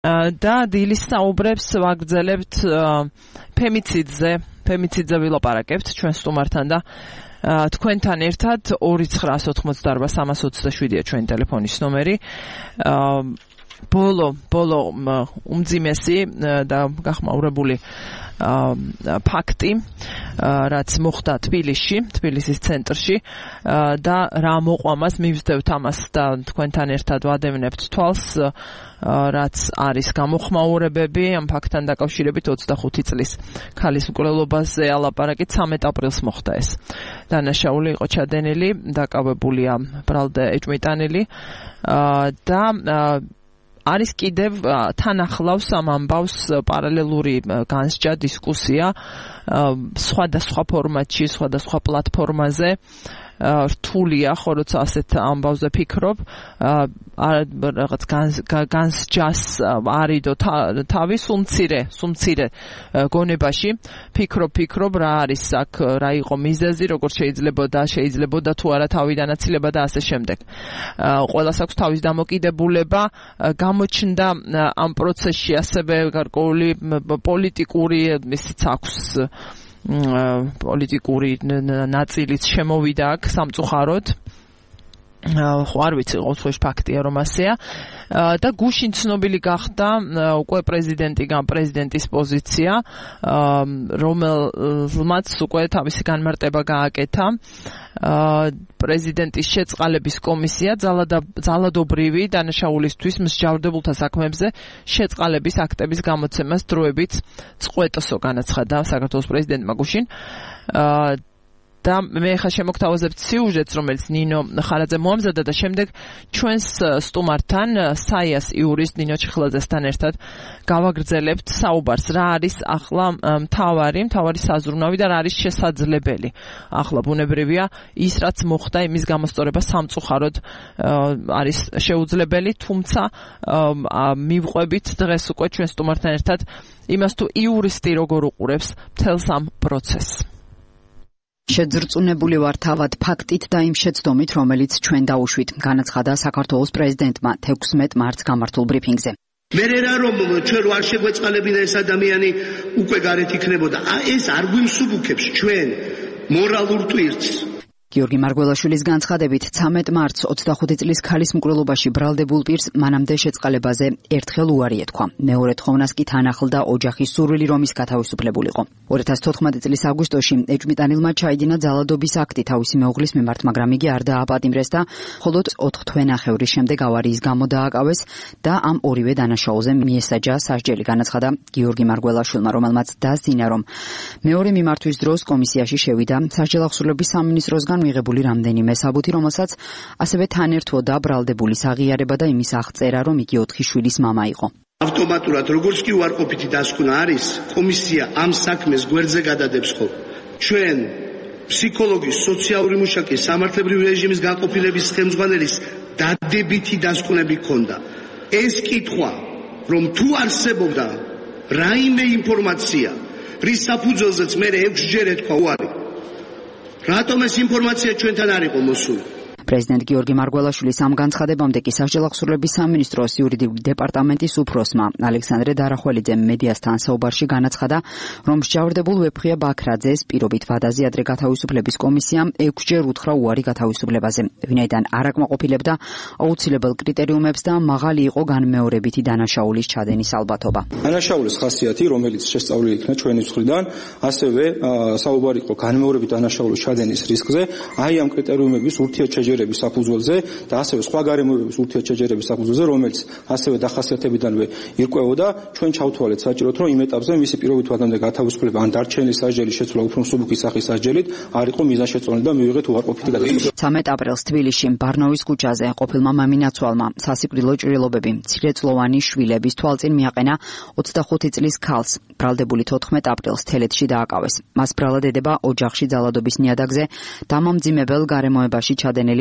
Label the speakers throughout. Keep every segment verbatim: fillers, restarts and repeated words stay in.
Speaker 1: და დილის საუბრებს ვაგრძელებთ ფემიციდზე, ფემიციდზე ვილაპარაკებთ ჩვენ სტუმართან და თქვენთან ერთად ორი ცხრაას ოთხმოცდაარბა სამას ოცდაშვიდია ჩვენი ტელეფონის ნომერი. ბოლო ბოლო უმძიმესი და გახმაურებული ფაქტი, რაც მოხდა თბილისში, თბილისის ცენტრში და რა მოყვამას მივსდევთ ამას და თქვენთან ერთად ვადევნებთ თვალს, რაც არის გამოხმაურებები ამ ფაქტთან დაკავშირებით ოცდახუთი წლის ქალის მკვლელობაზე ალაპარაკით ცამეტ აპრილს მოხდა ეს. დანაშაული იყო ჩადენილი, დაკავებულია ბრალდე ეჭვმიტანილი და არის კიდევ თან ახლავს ამ ამბავს პარალელური განსჯა, დისკუსია სხვადასხვა ფორმატში, სხვადასხვა პლატფორმაზე. რთულია, ხო, როცა ასეთ ამბავზე ფიქრობ, რაღაც განსჯას არიდო თავი სუმცირე, სუმცირე გონებაში, ფიქრობ, ფიქრობ, რა არის აქ, რა იყო მიზეზი, როგორ შეიძლებოდა, შეიძლებოდა თუ არა თავიდანაცილება და ასე შემდეგ. ყველას აქვს თავის დამოკიდებულება, გამოჩნდა ამ პროცესში ასევე გარკვეული პოლიტიკური, ისიც აქვს პოლიტიკური ნაწილიც შემოვიდა აქ სამწუხაროდ. ხო არ ვიცი, ყოველთვის ფაქტია რომ ასეა და გუშინ ცნობილი გახდა უკვე პრეზიდენტიდან პრეზიდენტის პოზიცია, რომელმაც უკვე თავისი განმარტება გააკეთა. პრეზიდენტის შეწყალების კომისია ძალადობრივი დანაშაულისთვის მსჯავრდებულთა საქმეებზე შეწყალების აქტების გამოცემას დროებით წყვეტოსო განაცხადა საქართველოს პრეზიდენტმა გუშინ. და მე ხა შემოგთავაზებთ სიუჟეტს, რომელიც ნინო ხარაძე მოამზადა და შემდეგ ჩვენს სტუმართან, საიას იურისტ ნინო ჩიხლაძესთან ერთად გავაგრძელებთ საუბარს, რა არის ახლა მთავარი, მთავარი საზრუნავი და რა არის შესაძლებელი. ახლა ბუნებრივია ის, რაც მოხდა, იმის გამოსწორება სამწუხაროდ არის შეუძლებელი, თუმცა მივყვებით დღეს უკვე ჩვენ სტუმართან ერთად იმას, თუ იურისტი როგორ უყურებს მთელს ამ პროცესს.
Speaker 2: შეძრწუნებული ვარ თავად ფაქტით და იმ შეცდომით, რომელიც ჩვენ დავუშვით, განაცხადა საქართველოს პრეზიდენტმა თექვსმეტ მარტს გამართულ ბრიფინგზე.
Speaker 3: მე რა რომ ჩვენ არ შეგვეწყალებინა ეს ადამიანი უკვე გარეთ იქნებოდა. ეს არ გვიმსუბუქებს ჩვენ მორალურ ტვირთს.
Speaker 2: გიორგი მარგველაშვილის განცხადებით ცამეტ მარტს ოცდახუთი წლის ქალის მკვლელობაში ბრალდებულ პირს მანამდე შეწყალებაზე ერთხელ უარი ეთქვა. მეორე თხოვნას კი თან ახლდა ოჯახის სურვილი, რომ ის გათავისუფლებულიყო. ორი ათას თოთხმეტი წლის აგვისტოში ეჭვმიტანილმა ჩაიდინა ძალადობის აქტი თავისი მეუღლის მიმართ, მაგრამ იგი არ დააპატიმრეს და მხოლოდ ოთხ თვენახევრის შემდეგ ავარიის გამო დააკავეს და ამ ორივე დანაშაულზე მიესაჯა სასჯელი, განაცხადა გიორგი მარგველაშვილმა, რომელმაც დასძინა, რომ მეორე მიმართვის დროს კომისიაში შევიდა სასჯელახსოვრების სამინისტროსგან მიღებული რამდენიმე საბუთი, რომელსაც ასევე თან ერთვოდა ბრალდებულის აღიარება და იმის აღწერა, რომ იგი ოთხი შვილის მამა იყო.
Speaker 3: ავტომატურად როგორც კი უარყოფითი დასკვნა არის, კომისია ამ საქმეს გვერდზე გადადებს ხო. ჩვენ ფსიქოლოგის, სოციალური მუშაკის, სამართლებრივი რეჟიმის განყოფილების ხელმძღვანელის დადებითი დასკვნები ჰქონდა. ეს კითხვა, რომ თუ არსებობდა რაიმე ინფორმაცია, რის საფუძველზეც მე ექვსჯერ ეთქვა უარი. რატომ ეს ინფორმაცია ჩვენთან არ იყო მოსული?
Speaker 2: პრეზიდენტ გიორგი მარგველაშვილის ამ განცხადებამდე კი სასჯელახსოვრების სამინისტროს იურიდიული დეპარტამენტის უფროსმა ალექსანდრე დარახველიძემ მედიასთან საუბარში განაცხადა, რომ მსჯავრდებულ ვეფხია ბაქრაძეს პირობით ვადაზე ადრე გათავისუფლების კომისიამ ექვსჯერ უთხრა უარი გათავისუფლებაზე, ვინაიდან არ აკმაყოფილებდა აუცილებელ კრიტერიუმებს და მაღალი იყო განმეორებითი დანაშაულის ჩადენის ალბათობა.
Speaker 4: დანაშაულის ხასიათი, რომელიც შესწავლილი იქნა ჩვენი მხრიდან, ასევე საუბარი იყო განმეორებით დანაშაულის ჩადენის რისკზე, აი ამ კრიტერიუმების ურთიერთშეჯერების საფუძველზე და ასევე სხვა გარემოებების ურთიერთშეჯერების საფუძველზე, რომელიც ასევე დახასიათებიდანვე ირკვევოდა, ჩვენ ჩავთვალეთ საჭიროდ, რომ იმ ეტაპზე მისი პირობით ვადამდე გათავისუფლება ან დარჩენილი სასჯელის შეცვლა უფრო მსუბუქი სახის სასჯელით არ იყო მიზანშეწონილი და მივიღეთ უარყოფითი გადაწყვეტილება.
Speaker 2: ცამეტ აპრილს თბილისში ბარნოვის ქუჩაზე ყოფილმა მამინაცვალმა სასიკვდილო ჭრილობები მცირეწლოვანი შვილების თვალწინ მიაყენა ოცდახუთი წლის ქალს. ბრალდებული თოთხმეტ აპრილს თელეთში დააკავეს. მას ბრალად ედება ოჯახში ძალადობის ნიადაგზე დამამძიმებელ გარემოებაში ჩადენილი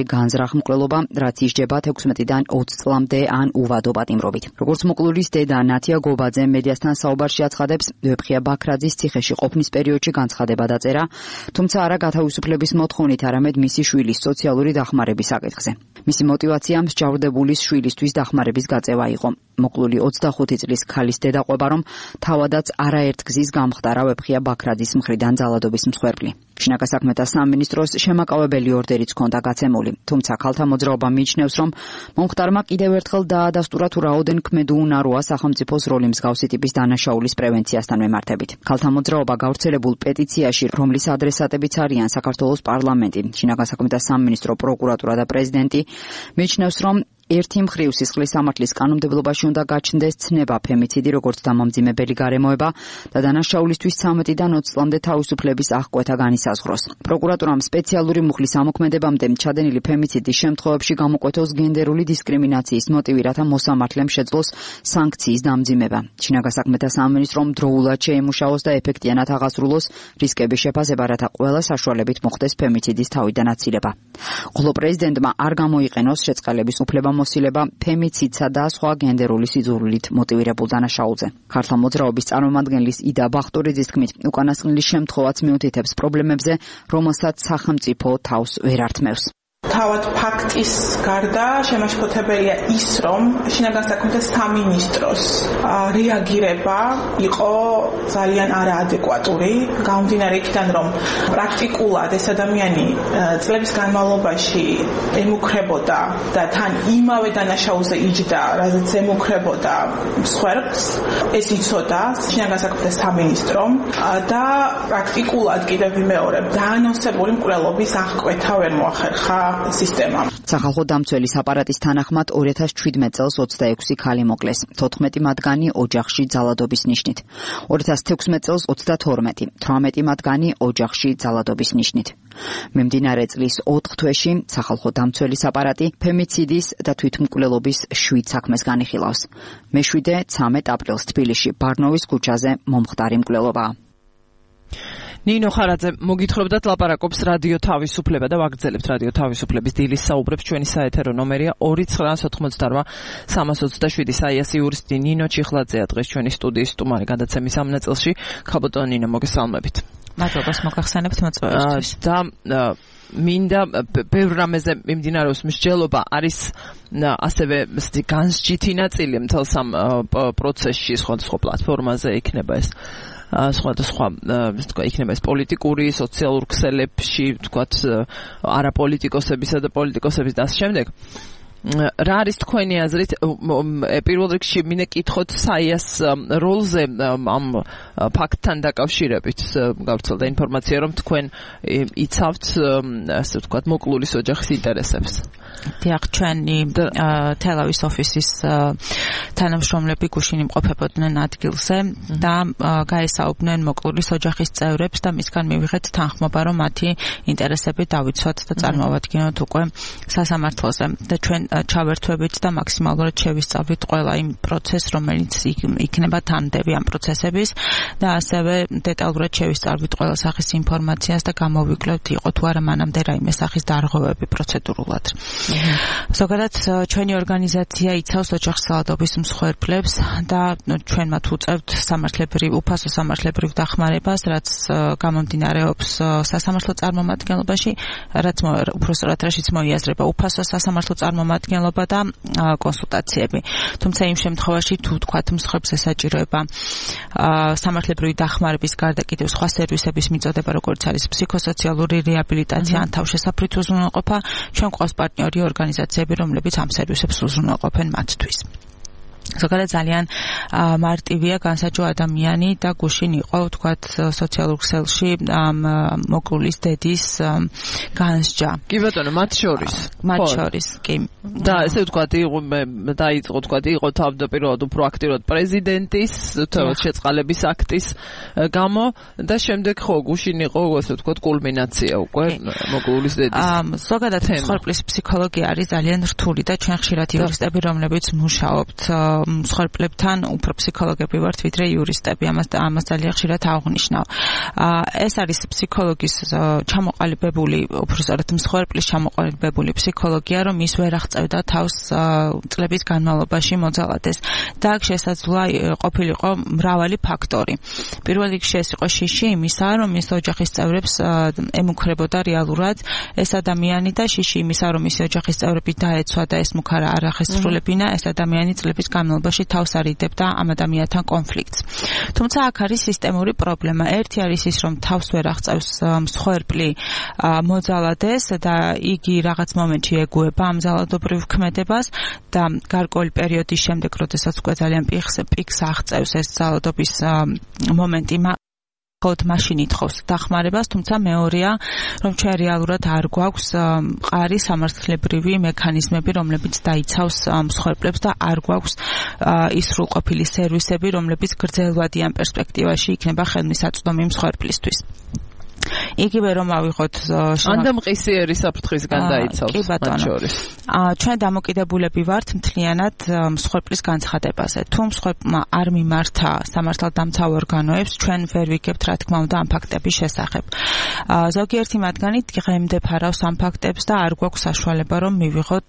Speaker 2: სერიოზული განზრახ-მკვლელობა, რაც ისჯება თექვსმეტიდან ოცი წლამდე ან უვადო პატიმრობით. როგორც მოკლულის დედა ნათია გობაძე მედიასთან საუბარში აცხადებს, ვეფხია ბაქრაძის ციხეში ყოფნის პერიოდში განცხადება დაწერა, თუმცა არა გათავისუფლების მოთხოვნით, არამედ მისი შვილის სოციალური დახმარების საკითხზე. მისი მოტივაცია მსჯავრდებულის შვილისთვის დახმარების გაწევა იყო. მოკლული ოცდახუთი წლის ქალის დედაყვება, რომ თავადაც არაერთ გზის გამხდარა ვეფხია ბაქრაძის მხრიდან ძალადობის მსხვერპლი. შინაგან საქმეთა სამინისტროს შემაკავებელი ორდერიც ჰქონდა გაცემული, თუმცა ქალთა მოძრაობა მიიჩნევს, რომ მომხდარმა კიდევ ერთხელ დაადასტურა თუ რაოდენ ქმედუუნაროა სახელმწიფოს როლი მსგავსი ტიპის დანაშაულის პრევენციასთან მიმართებით. ქალთა მოძრაობა გავრცელებულ პეტიციაში, რომლის ადრესატებიც არიან საქართველოს პარლამენტი, შინაგან საქმეთა სამინისტრო, პროკურატურა და პრეზიდენტი, მიიჩნევს, რომ ერთი მხრივ სისხლის სამართლის კანონმდებლობაში უნდა გაჩნდეს ცნება ფემიციდი როგორც დამამძიმებელი გარემოება და დანაშაულისთვის ცამეტიდან ოცი წლამდე თავისუფლების აღკვეთა განისაზღვროს. პროკურატურამ სპეციალური მუხლის ამოქმედებამდე ჩადენილი ფემიციდის შემთხვევებში გამოკვეთოს გენდერული დისკრიმინაციის მოტივი, რათა მოსამართლემ შეძლოს სანქციის დამძიმება. შინაგან საქმეთა სამინისტრომ დროულად შეემუშაოს და ეფექტიანად აღასრულოს რისკების შეფასება, რათა ყველა საშუალებით მოხდეს ფემიციდის თავიდან აცილება. ხოლო პრეზიდენტმა არ გამოიყენოს შეწყალების უფლება მოსილება ფემიციდსა და სხვა გენდერული სიძულვილით მოტივირებულ დანაშაულზე. ქართლა მოძრაობის წარმომადგენლის იდა ბახტურიძის თქმით, უკანასკნელი შემთხვევაც მიუთითებს პრობლემებზე, რომელსაც სახელმწიფო თავს ვერ ართმევს.
Speaker 5: თავად ფაქტის გარდა შემაშფოთებელია ის, რომ შინაგან საქმეთა სამინისტროს რეაგირება იყო ძალიან არაადეკვატური, გამომდინარე იქიდან, რომ პრაქტიკულად ეს ადამიანი წლების განმავლობაში ემუქრებოდა და თან იმავე დანაშაულზე იჯდა, რაზეც ემუქრებოდა მსხვერპლს, ეს იცოდა შინაგან საქმეთა სამინისტრომ და პრაქტიკულად კიდევ ვიმეორებ, დაანონსებული მკვლელობის აღკვეთა ვერ მოახერხა სისტემა.
Speaker 2: სახალხო დამცველის აპარატის თანახმად ორი ათას ჩვიდმეტ წელს ოცდაექვსი ქალი მოკლეს, თოთხმეტი მათგანი ოჯახში ძალადობის ნიშნით. ორი ათას თექვსმეტ წელს ოცდათორმეტი, თვრამეტი მათგანი ოჯახში ძალადობის ნიშნით. მიმდინარე წლის ოთხ თვეში სახალხო დამცველის აპარატი ფემიციდის და თვითმკვლელობის შვიდ საქმეს განიხილავს. მეშვიდე ცამეტ აპრილს თბილისში ბარნოვის ქუჩაზე მომხდარი მკვლელობაა.
Speaker 1: ნინო ხარაძე მოგითხრობდათ ლაპარაკობს რადიო თავისუფლება და ვაგრძელებთ რადიო თავისუფლების დილის საუბრებს. ჩვენი საეთერო ნომერია ორი ცხრა ოთხმოცდარვა სამას ოცდაშვიდი. საიასი იურისტი ნინო ჩიხლაძეა დღეს ჩვენი სტუდიის სტუმარი გადაცემის ამ ნაწილში. ქაბოტონ ნინო, მოგესალმებით.
Speaker 6: მადლობას მოგახსენებთ მოწვევისთვის.
Speaker 1: და მინდა ბევრ რამეზე მიმდინარეობს მსჯელობა, არის ასევე განსჯითი ნაწილი მთელ სამ პროცესში, სხვადასხვა პლატფორმაზე იქნება ეს სხვადასხვა თქვა იქნება ეს პოლიტიკური, სოციალურ ქსელებში, თქვათ არაპოლიტიკოსებისა და პოლიტიკოსების და ამ შემდეგ. რა არის თქვენი აზრით? პირველ რიგში მინდა კითხოთ საიას როლზე ამ ფაქტთან დაკავშირებით. გავრცელდა ინფორმაცია, რომ თქვენ იცავთ ასე ვთქვათ მოკლულის ოჯახის ინტერესებს.
Speaker 6: დიახ, ჩვენი თელავის ოფისის თანამშრომლები გუშინ იმყოფებოდნენ ადგილზე და გაესაუბრნენ მოკლულის ოჯახის წევრებს და მისგან მივიღეთ თანხმობა, რომ მათი ინტერესები დავიცვათ და წარმოვადგინოთ უკვე სასამართლოზე. და ჩვენ ჩავერთვებით და მაქსიმალურად შევისწავლით ყველა იმ პროცესს, რომელიც იქნება თანდები ამ პროცესების და ასევე დეტალურად შევისწავლით ყველა სახის ინფორმაციას და გამოვიკლოთ იყო თუ არა მანამდე რაიმე სახის დარღვევები პროცედურულად. ზოგადად ჩვენი ორგანიზაცია იცავს ოჯახის ძალადობის მსხვერპლებს და ჩვენ მათ უწევთ სამართლებრივ უფასო სამართლებრივ დახმარებას, რაც გამომდინარეობს სასამართლო წარმომადგენლობაში, რაც უпростоრად რაშიც მოიაზრება უფასო სასამართლო წარმომადგენლობა და კონსულტაციები. თუმცა იმ შემთხვევაში თუ თქვათ მსხვერპლს ესაჭიროება სამართლებრივი დახმარების გარდა კიდევ სხვა სერვისების მიწოდება, როგორც არის ფსიქოსოციალური რეაბილიტაცია ან თავშესაფრით უზრუნველყოფა, ჩვენ გვყავს პარტნიორი ორგანიზაციები, რომლებიც ამ სერვისებს უზრუნველყოფენ მათთვის. ზოგადად ძალიან მარტივია განსაჯო ადამიანი და გუშინ იყო თქვათ სოციალურ ქსელში მოკლულის დედის განსჯა.
Speaker 1: კი ბატონო, მათ შორის.
Speaker 6: მათ შორის, კი.
Speaker 1: და ესე ვთქვათ, იყო დაიწყო თქვათ, იყო თავდაპირველად უფრო აქტიურად პრეზიდენტის თავად შეწყალების აქტის გამო და შემდეგ ხო გუშინ იყო ესე ვთქვათ კულმინაცია უკვე მოკლულის დედის.
Speaker 6: ზოგადად მსხვერპლის ფსიქოლოგია არის ძალიან რთული და ჩვენ ხშირად იურისტები, რომლებიც მუშაობთ მსხვერპლებთან უფრო ფსიქოლოგები ვართ ვიდრე იურისტები, ამას ამას ძალიან ხშირად აღვნიშნავ. ეს არის ფსიქოლოგის ჩამოყალიბებული, უბრალოდ მსხვერპლის ჩამოყალიბებული ფსიქოლოგია, რომ ის ვერ აღწევდა თავს წლების განმავლობაში მოძალადეს. და აქ შესაძლოა ყოფილიყო მრავალი ფაქტორი. პირველ რიგში ეს იყო შიში იმისა, რომ ის ოჯახის წევრებს ემუქრებოდა რეალურად ეს ადამიანი და შიში იმისა, რომ ის ოჯახის წევრები დაეცვა და ეს მუქარა არ ახესრულებინა, ეს ადამიანი წლების განმავლობაში თავს არიდებდა ამ ადამიანთან კონფლიქტს. თუმცა აქ არის სისტემური პრობლემა. ერთი არის ის, რომ თავს ვერ აღწევს მსხვერპლი მოძალადეს და იგი რაღაც მომენტში ეგუება ამ ძალადობრივ ქმედებას და გარკვეული პერიოდის შემდეგ, როდესაც უკვე ძალიან პიქს პიქს აღწევს ეს ძალადობის მომენტი, ხოთ მაშინ ითხოვს დახმარებას, თუმცა მეორეა, რომ ჩვენ რეალურად არ გვაქვს მყარი სამართლებრივი მექანიზმები, რომლებიც დაიცავს მსხვერპლებს და არ გვაქვს ის სრულყოფილი სერვისები, რომლებიც გრძელვადიან პერსპექტივაში იქნება ხელმისაწვდომი მსხვერპლისთვის. იგივე რომ ავიღოთ
Speaker 1: ანდა მყისიერი საფრთხისგან დაიცავს მათ შორის.
Speaker 6: ჩვენ დამოკიდებულები ვართ მთლიანად მსხვერპლის განცხადებაზე. თუ მსხვერპლმა არ მიმართა სამართალდამცავ ორგანოებს, ჩვენ ვერ ვიგებთ რა თქმა უნდა ამ ფაქტების შესახებ. ზოგიერთი მათგანი დღემდე ფარავს ამ ფაქტებს და არ გვაქვს საშუალება რომ მივიღოთ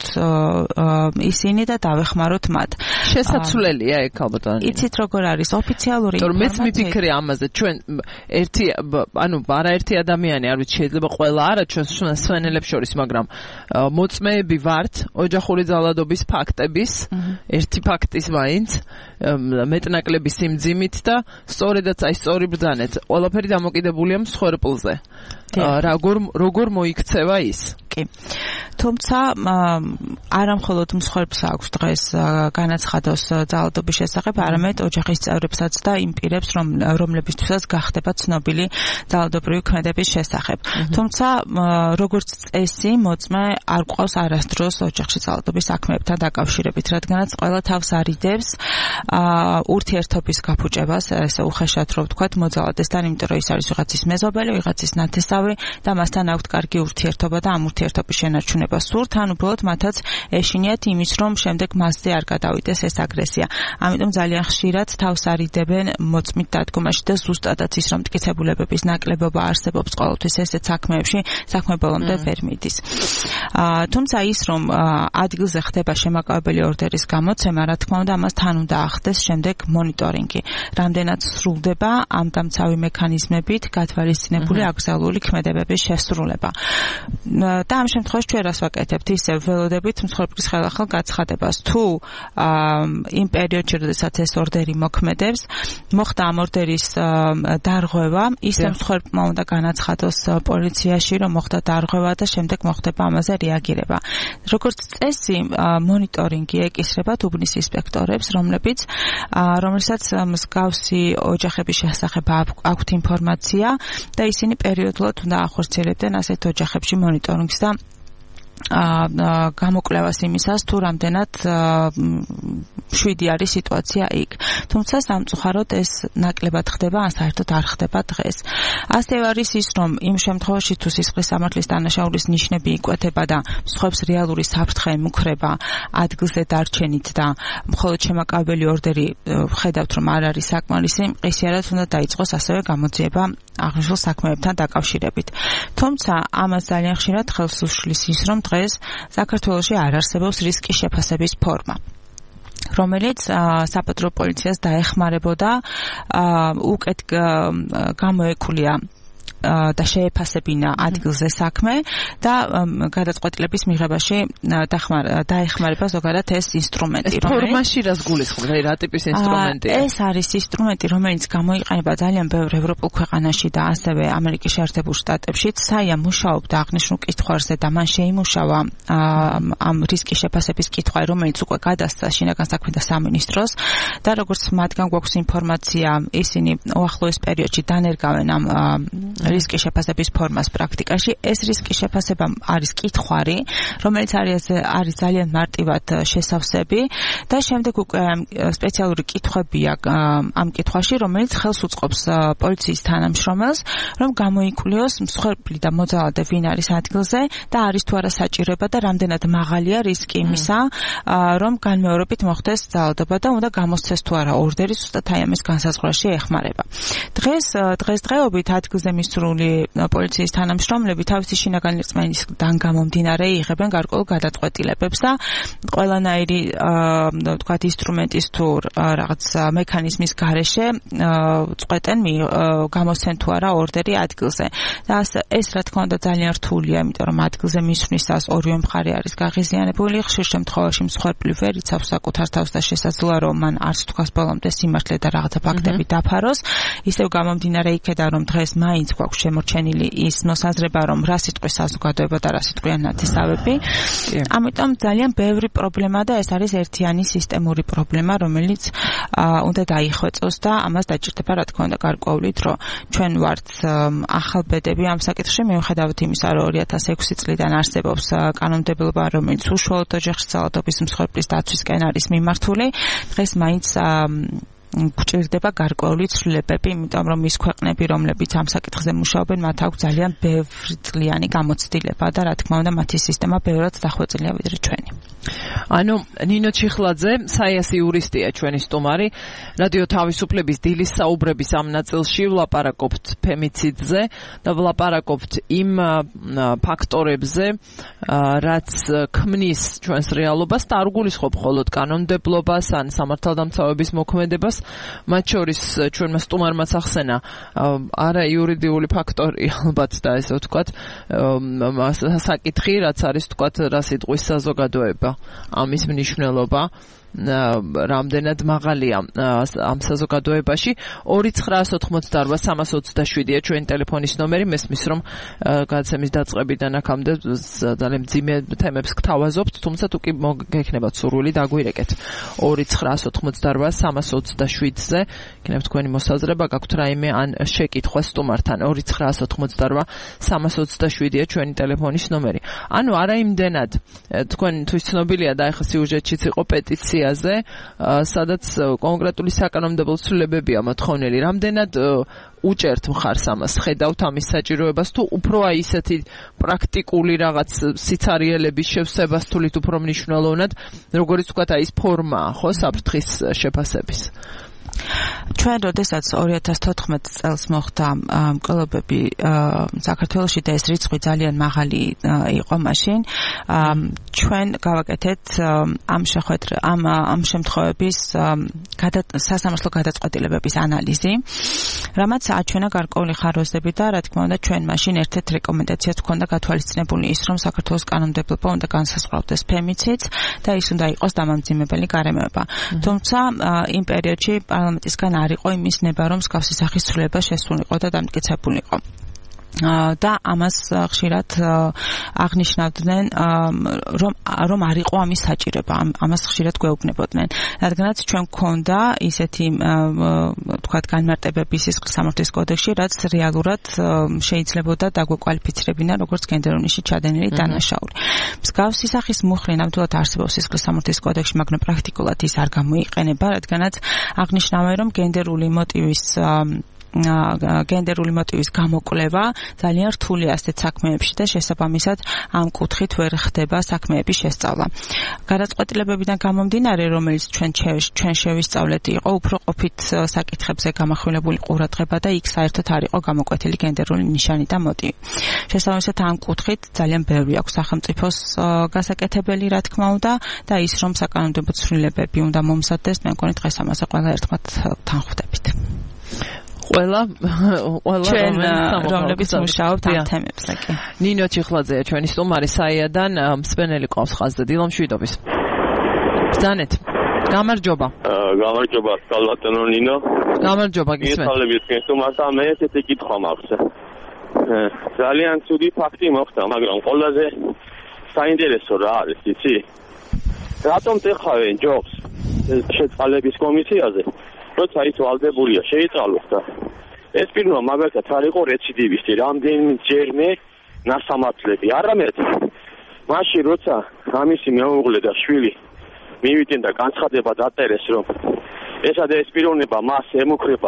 Speaker 6: ისინი და დავეხმაროთ მათ.
Speaker 1: შესაძლებელია ეგ ალბათ.
Speaker 6: იცით როგორ არის ოფიციალური
Speaker 1: ინფორმაცია. მეც მიფიქრე ამაზე. ჩვენ ერთი ანუ არა ერთი ადამიანი არ ვიცი შეიძლება ყველა არა ჩვენ სვენელებს შორის, მაგრამ მოწმეები ვართ ოჯახური ძალადობის ფაქტების, ერთი ფაქტის მაინც მეტნაკლები სიმძიმით და სწორედაც აი სწორი ბრძანეთ. ყველაფერი დამოკიდებულია მსხვერპლზე. როგორ როგორ მოიქცევა ის? კი.
Speaker 6: თუმცა არა მხოლოდ მსხვერპლს აქვს დღეს განაცხადოს ძალადობის შესახებ, არამედ ოჯახის წევრებსაც და იმ პირებს, რომლებისთვისაც გახდება ცნობილი ძალადობრივი ქმედების შესახებ. თუმცა როგორც წესი, მოწმე არ გვყავს არასდროს ოჯახში ძალადობის საქმეებთან დაკავშირებით, რადგანაც ყველა თავს არიდებს ურთიერთობის გაფუჭებას, ესე უხეშად რომ ვთქვათ, მოძალადესთან, იმიტომ რომ ის არის ვიღაცის მეზობელი, ვიღაცის ნათესავი და მასთან აქვთ კარგი ურთიერთობა და ამ ურთიერთობის შენარჩუნება სურთ, ან უბრალოდ მათაც ეშინიათ იმის, რომ შემდეგ მასზე არ გადავიდეს ეს აგრესია. ამიტომ ძალიან ხშირად თავს არიდებენ მოწმით დადგომაში და ზუსტადაც ის, რომ მტკიცებულებების ნაკლებობა არსებობს ყოველთვის ესეთ საქმეებში, საქმე ბოლომდე ვერ მიდის. თუმცა ის, რომ ადგილზე ხდება შემაკავებელი ორდერის გამოცემა, რა თქმა უნდა, ამას თან უნდა ახდეს შემდეგ მონიტორინგი. რამდენად სრულდება ამ დამცავი მექანიზმებით გათვალისწინებული აკრძალული ქმედებების შესრულება. და ამ შემთხვევაში ჩვენ რას ვაკეთებთ? ისევ ველოდებით მსხვერპლის ხელახალ გაცხადებას. თუ იმ პერიოდში, როდესაც ეს ორდერი მოქმედებს, მოხდა ამ ორდერის დარღვევა, ისე მსხვერპლმა უნდა განაცხადოს პოლიციაში, რომ მოხდა დარღვევა და შემდეგ მოხდება ამაზე რეაგირება. როგორც წესი, მონიტორინგი ეკისრება თუბნის ინსპექტორებს, რომლებიც რომელსაც მსგავსი ოჯახების შესახებ აქვთ ინფორმაცია და ისინი პერიოდულად უნდა ახორციელებდნენ ასეთ ოჯახებში მონიტორინგს და გამოკვლევას იმისას, თუ რამდენად შვიდი არის სიტუაცია იქ. თუმცა სამწუხაროდ ეს ნაკლებად ხდება, ან საერთოდ არ ხდება დღეს. ასევე არის ის, რომ იმ შემთხვევაში თუ სისხლის სამართლის დანაშაულის ნიშნები იკვეთება და მსხვერპლს რეალური საფრთხე ემუქრება ადგილზე დარჩენით და მხოლოდ შემაკავებელი ორდერი ხედავთ, რომ არ არის საკმარისი, მყისიარად უნდა დაიწყოს ასევე გამოძიება აღნიშნულ საქმეებთან დაკავშირებით. თუმცა ამას ძალიან ხშირად ხელს უშლის ის, რომ დღეს საქართველოში არ არსებობს რისკის შეფასების ფორმა, რომელიც საპატრულო პოლიციას დაეხმარებოდა უკეთ გამოეკვლია და შეეფასებინა ადგილზე საქმე და გადაწყვეტილების მიღებაში დაეხმარება ზოგადად ეს ინსტრუმენტი.
Speaker 1: ფორმაში რას გულისხმობთ? აი რა ტიპის ინსტრუმენტია?
Speaker 6: ეს არის ინსტრუმენტი, რომელიც გამოიყენება ძალიან ბევრ ევროპულ ქვეყანაში და ასევე ამერიკის შეერთებულ შტატებშიც. საია მუშაობდა აღნიშნულ კითხვაზე და მან შეიმუშავა ამ რისკის შეფასების კითხვა, რომელიც უკვე გადასცა შინაგან საქმეთა სამინისტროს და როგორც მათგან გვაქვს ინფორმაცია, ისინი უახლოეს პერიოდში დანერგავენ ამ რისკის შეფასების ფორმას პრაქტიკაში. ეს რისკის შეფასება არის კითხვარი, რომელიც არის არის ძალიან მარტივად შესავსები და შემდეგ უკვე სპეციალური კითხვებია ამ კითხვაში, რომელიც ხელს უწყობს პოლიციის თანამშრომელს, რომ გამოიკლიოს მსხვერპლი და მოძალადე ვინ არის ადგილზე და არის თუ არა საჭიროება და რამდენად მაღალია რისკი იმისა, რომ განმეორებით მოხდეს ძალადობა და უნდა გამოსცეს თუ არა ორდერი ზუსტად აი ამის განსაზღვრაში ეხმარება. დღეს დღესდღეობით ადგილზე მისული პოლიციის თანამშრომლები თავისი შინაგანი რწმენისგან გამომდინარე იღებენ გარკვეულ გადაწყვეტილებებს და ყველანაირი თქვათ ინსტრუმენტის თუ რაღაც მექანიზმის გარეშე წყვეტენ გამოსცენ თუ არა ორდერი ადგილზე. და ეს რა თქმა უნდა ძალიან რთულია, იმიტომ რომ ადგილზე მისვლისას ორივე მხარე არის გაღიზიანებული, ხშირ შემთხვევაში მსხვერპლი ვერ იცავს საკუთარ თავს და შესაძლოა რომ მან არც თქვას ბოლომდე სიმართლე და რაღაცა ფაქტები დაფაროს. ისევ გამომდინარე იქედან რომ დღეს მაინც გვაქვს შემორჩენილი ის მოსაზრება, რომ რა სიტყვის საზოგადოება და რა სიტყვიან ნათესავები. ამიტომ ძალიან ბევრი პრობლემა და ეს არის ერთიანი სისტემური პრობლემა, რომელიც უნდა დაიხვეწოს და ამას დაჭირდება რა თქმა უნდა გარკვეული დრო. ჩვენ ვართ ახალბედები ამ საკითხში, მიუხედავად იმისა, რომ ორი ათას ექვსი წლიდან არსებობს კანონმდებლობა, რომელიც უშუალოდ ოჯახის ძალადობის მსხვერპლის დაცვისკენ არის მიმართული. დღეს მაინც გვჭირდება გარკვეული ცვლილებები, იმიტომ რომ ის ქვეყნები, რომლებიც ამ საკითხზე მუშაობენ, მათ აქვს ძალიან ბევრწლიანი გამოცდილება და რა თქმა უნდა მათი სისტემა ბევრად დახვეწილია ვიდრე ჩვენი.
Speaker 1: ანუ ნინო ჩიხლაძე, საიასი იურისტია ჩვენი სტუმარი, რადიო თავისუფლების დილის საუბრების ამ ნაწილში ვლაპარაკობთ ფემიციდზე და ვლაპარაკობთ იმ ფაქტორებზე, რაც ქმნის ჩვენს რეალობას და არ გულისხმობ მხოლოდ კანონმდებლობას ან სამართალდამცავების მოქმედებას, მათ შორის ჩვენმა სტუმარმა ახსენა არა იურიდიული ფაქტორი ალბათ და ესე ვთქვათ საკითხი, რაც არის ვთქვათ რა სიტყვის საზოგადოება, ამის მნიშვნელობა რამდენად მაღალია ამ საზოგადოებაში. ორი ცხრაას ოთხმოცდაორვა სამას ოცდაშვიდია ჩვენი ტელეფონის ნომერი. მესმის რომ გადაცემის დაწყებიდან აქამდე ძალიან მძიმე თემებს გთავაზობთ, თუმცა თუ კი მოგექნებათ სურვილი დაგვირეკეთ ორი ცხრაას ოთხმოცდაორვა სამას ოცდაშვიდზე იქნებ თქვენი მოსაზრება, გაქვთ რაიმე ან შეკითხვა სტუმართან. ორი ცხრაას ოთხმოცდაორვა სამას ოცდაშვიდია ჩვენი ტელეფონის ნომერი. ანუ არა იმდენად თქვენთვის ცნობილია და ახლა სიუჟეტშიც იყო პეტიცია, სადაც კონკრეტული საკანონმდებლო ცვლილებებია მოთხოვნილი. რამდენად უჭერთ მხარს ამას, ხედავთ ამის საჭიროებას თუ უფრო აი ისეთი პრაქტიკული რაღაც სიცარიელების შევსებას თulit უფრო მნიშვნელოვნად, როგორც ვთქვათ აი ეს ფორმაა, ხო, საფრთხის შეფასების.
Speaker 6: ჩვენ როდესაც ორი ათას თოთხმეტ წელს მოხდა მკვლელობები საქართველოში და ეს რიცხვი ძალიან მაღალი იყო მაშინ, ჩვენ გავაკეთეთ ამ შეხვედრა ამ ამ შემთხვევების სასამართლო გადაწყვეტილებების ანალიზი, რამაც აჩვენა გარკვეული ხარვეზები და რა თქმა უნდა ჩვენ მაშინ ერთ-ერთ რეკომენდაციას გვქონდა გათვალისწინებული ის, რომ საქართველოს კანონმდებლობა უნდა განსაზღვრავდეს ფემიციდს და ის უნდა იყოს დამამძიმებელი გარემოება. თუმცა იმ პერიოდში პარლამენტისგან არ იყო იმის ნება, რომ მსგავსი სახის ცვლილება შესულიყო და დამტკიცებულიყო. და ამას ხშირად აღნიშნავდნენ, რომ რომ არ იყო ამის საჭიროება, ამას ხშირად გვეუბნებოდნენ. რადგანაც ჩვენ გვქონდა ისეთი თქვათ განმარტებები სისხლის სამართლის კოდექსში, რაც რეალურად შეიძლებოდა დაგვეკვალიფიცირებინა როგორც გენდერული ჩადენილი დანაშაული. მსგავსი სახის მუხლი ნამდვილად არსებობს სისხლის სამართლის კოდექსში, მაგრამ პრაქტიკულად ის არ გამოიყენება, რადგანაც აღნიშნავენ, რომ გენდერული მოტივის გენდერული მოტივის გამოკვლევა ძალიან რთულია ასეთ საქმეებში და შესაბამისად ამ კუთხით ვერ ხდება საქმეების შესწავლა. გადაწყვეტილებებიდან გამომდინარე, რომელიც ჩვენ ჩვენ შევისწავლეთ, იყო უფრო ყოფით საკითხებზე გამახვილებული ყურადღება და იქ საერთოდ არ იყო გამოკვეთილი გენდერული ნიშანი და მოტივი. შესაბამისად ამ კუთხით ძალიან ბევრი აქვს სახელმწიფოს გასაკეთებელი, რა თქმა უნდა, და ის რომ საკანონმდებლო ცვლილებები უნდა მომზადდეს, მე მგონი დღეს ამაზე ყველა ერთმანეთ თანხვდებით.
Speaker 1: ყველა ყველა
Speaker 6: ჩვენ რომლებიც მუშაობთ ამ თემებზე.
Speaker 1: ნინო ჩიხლაძეა ჩვენი სტუმარი საიადან, მსმენელი ყავს ხაზზე. დილო მშვიდობის. ბრძანეთ. გამარჯობა.
Speaker 7: გამარჯობა, სალვატონო ნინო.
Speaker 1: გამარჯობა, გისმენთ.
Speaker 7: მოგესალმებით თქვენ სტუმართან, მე ესეთი კითხვა მაქვს. ძალიან ცუდი ფაქტი მოხდა, მაგრამ ყველაზე საინტერესო რა არის, იცი? რატომ წეხავენ ჯობს შეწყალების კომისიაზე? როცა ის ვალდებულია, შეიწყალოს და ეს პირველ მაგალითად არ იყო რეციდივისტი, რამდენიმეჯერმე ნასამართლები, არამედ მაშინ როცა ამისი მეუღლე და შვილი მივიდნენ და განცხადება დაწერეს, რომ ესადა ეს პიროვნება მას ემუქრება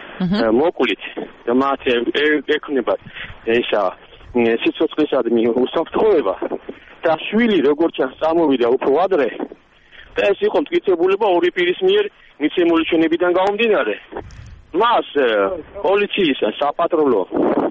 Speaker 7: მოკლით და მათ ექნება ესა სიცოცხლისადმი უსაფრთხოება და შვილი როგორც წამოვიდა უფრო ადრე და ეს იყო მტკიცებულება ორი პირის მიერ მიცემული ჩვენებიდან გამომდინარე. მას პოლიციის საპატრულო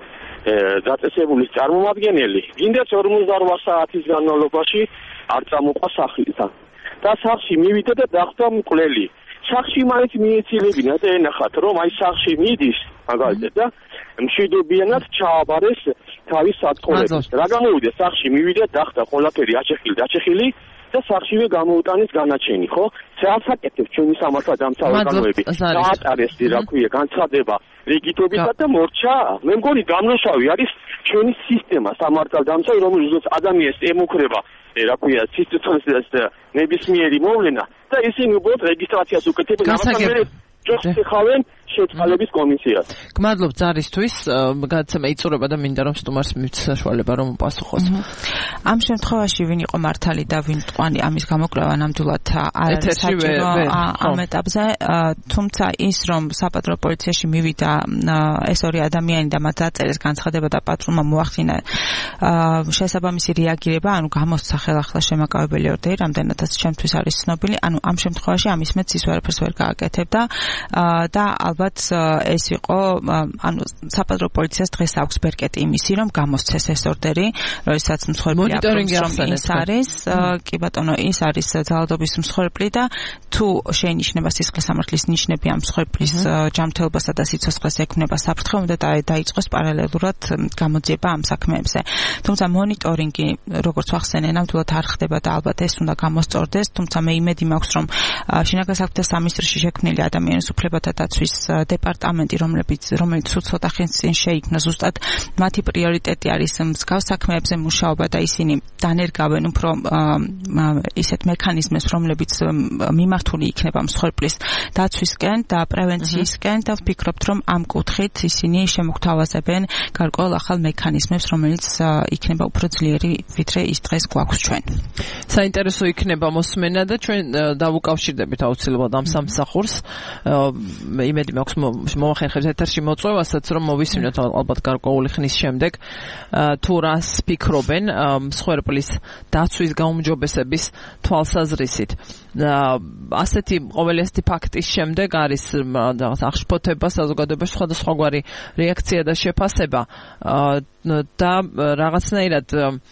Speaker 7: დაწესებულის წარმომადგენელი გინდაც ორმოცდაორ საათის განმავლობაში არ წამოყვა სახლიდან და სახლში მივიდა და დახვდა მკვლელი. სახლში მაინც მიეცილებინა და ენახათ რომ აი სახლში მიდის მაგალითად და მშვიდობიანად ჩააბარეს თავის საცხოვრებელს. რა გამოვიდა სახლში მივიდა დახვდა ყველაფერი აჭეხილი დაჭეხილი და სახლშივე გამოუტანეს განაჩენი, ხო? შეასაკეთებს ჩვენი სამართალდამცავ ორგანოები. დაატარეს რა ქვია განცხადება რიგითობისა და მორჩა. მე მგონი გამნაშავი არის ჩვენი სისტემა სამართალდამცავი, რომელზეც ადამიანს ემუქრება რა ქვია სიცოცხლის და ნებისმიერი მოვლენა და ისინი უბრალოდ რეგისტრაციას უკეთებენ. ამას ჯოსტიხავენ შეწყალების კომისიას.
Speaker 1: გმადლობ ზარისთვის, გადაცემა იწურება და მინდა რომ სტუმარს მივცე საშუალება რომ უპასუხოს.
Speaker 6: ამ შემთხვევაში ვინ იყო მართალი და ვინ მტკვანი ამის გამოკვლევა ნამდვილად არ არის საჭირო ამ ეტაპზე, თუმცა ის რომ საპატრულო პოლიციაში მივიდა ეს ორი ადამიანი და მათ დაწერეს განცხადება და პატრულმა მოახდინა შესაბამისი რეაგირება, ანუ გამოსცა ხელახლა შემაკავებელი ორდერი, რამდენადაც ჩემთვის არის ცნობილი, ანუ ამ შემთხვევაში ამის მეც ის ვერაფერს ვერ გააკეთებდა და ალბათ ეს იყო ანუ საპატრულო პოლიციას დღეს აქვს ბერკეტი იმისი რომ გამოსცეს ეს ორდერი, როდესაც მსხვერპლი ის არის, კი ბატონო, ის არის ძალადობის მსხვერპლი და თუ შეინიშნება სისხლის სამართლის ნიშნები ამ მსხვერპლის ჯანმრთელობასა და სიცოცხლეს ექმნება საფრთხე, უნდა დაიწყოს პარალელურად გამოძიება ამ საქმეებზე. თუმცა მონიტორინგი, როგორც ვახსენე, ნამდვილად არ ხდება და ალბათ ეს უნდა გამოსწორდეს, თუმცა მე იმედი მაქვს, რომ შინაგან საქმეთა სამინისტროში შექმნილი ადამიანის უფლებათა დაცვის დეპარტამენტი, რომელიც რომელიც ცოტა ხნის წინ შეიქმნა, ზუსტად მათი პრიორიტეტი არის მსგავს საქმეებზე მუშაობა და ისინი დანერგავენ უფრო ისეთ მექანიზმებს, რომლებიც მიმართული იქნება მსხვერპლის დაცვისკენ და პრევენციისკენ და ვფიქრობთ, რომ ამ კუთხით ისინი შემოგთავაზებენ გარკვეულ ახალ მექანიზმებს, რომელიც იქნება უფრო ძლიერი, ვიდრე ის დღეს გვაქვს ჩვენ.
Speaker 1: საინტერესო იქნება მოსმენა და ჩვენ დავუკავშირდებით აუცილებლად ამ სამსახურს. იმედი მაქვს მომახერხებს ეთერში მოწვევასაც, რომ მოვისმინოთ ალბათ გარკვეული ხნის შემდეგ თუ რას ფიქრობენ მსხვერპლის დაცვის გაუმჯობესების თვალსაზრისით. ასეთი ყოველი ასეთი ფაქტის შემდეგ არის აღშფოთება საზოგადოებაში, სხვადასხვაგვარი რეაქცია და შეფასება და რაღაცნაირად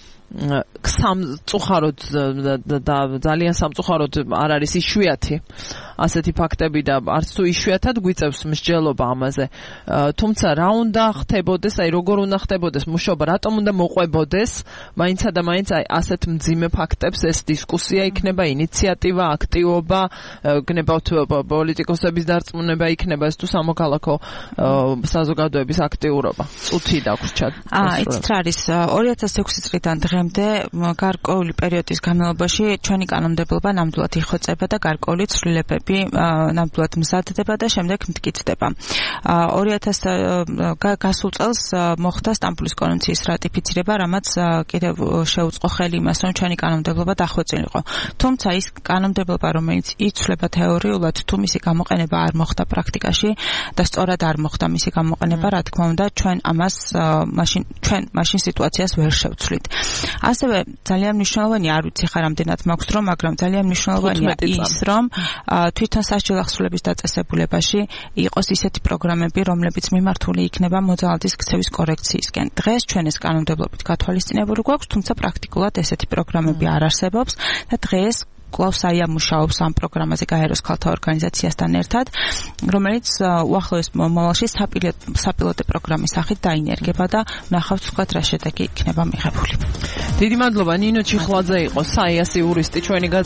Speaker 1: სამწუხაროდ და ძალიან სამწუხაროდ არ არის იშვიათი ასეთი ფაქტები და არც თუ იშვიათად გვიწევს მსჯელობა ამაზე. თუმცა რა უნდა ხდებოდეს, აი როგორ უნდა ხდებოდეს მუშაობა, რატომ უნდა მოყვებოდეს მაინცა და მაინც აი ასეთ მძიმე ფაქტებს ეს დისკუსია იქნება, ინიციატივა, აქტივობა, გნებავთ პოლიტიკოსების დარწმუნება იქნება ეს თუ სამოქალაქო საზოგადოების აქტიურობა. წუთი დაგვრჩა.
Speaker 6: აა, იცით რა არის, ორი ათას ექვსი წლიდან დღემდე გარკვეული პერიოდის განმავლობაში ჩვენი კანონმდებლობა ნამდვილად იხვეწება და გარკვეული ცვლილებები ნამდვილად მზადდება და შემდეგ მტკიცდება. ორი ათას გასულ წელს მოხდა სტამბოლის კონვენციის რატიფიცირება, რამაც კიდევ შეუწყო ხელი იმას, რომ ჩვენი კანონმდებლობა დახვეწილიყო. თუმცა ის კანონმდებლობა, რომელიც იცვლება თეორიულად, თუ მისი გამოყენება არ მოხდა პრაქტიკაში და სწორად არ მოხდა მისი გამოყენება, რა თქმა უნდა, ჩვენ ამას მაშინ ჩვენ მაშინ სიტუაციას ვერ შევცვლით. ასევე ძალიან მნიშვნელოვანი, არ ვიცი ხარ რამდენად მაქვს დრო, მაგრამ ძალიან მნიშვნელოვანია ის, რომ თვითონ სასჯელ ახსრულების დაწესებულებაში იყოს ისეთი პროგრამები, რომლებიც მიმართული იქნება მოძალადის ქცევის კორექციისკენ. დღეს ჩვენ ეს კანონმდებლობით გათვალისწინებული გვაქვს, თუმცა პრაქტიკულად ესეთი პროგრამები არ არსებობს და დღეს კვლავ საია მუშაობს ამ პროგრამაზე გაეროს ქალთა ორგანიზაციასთან ერთად, რომელიც უახლოეს მომავალში საპილოტო პროგრამის სახით დაინერგება და ნახავთ ვთქვათ რა შედეგი იქნება მიღებული.
Speaker 1: დიდი მადლობა. ნინო ჩიხლაძე იყო საიას იურისტი ჩვენი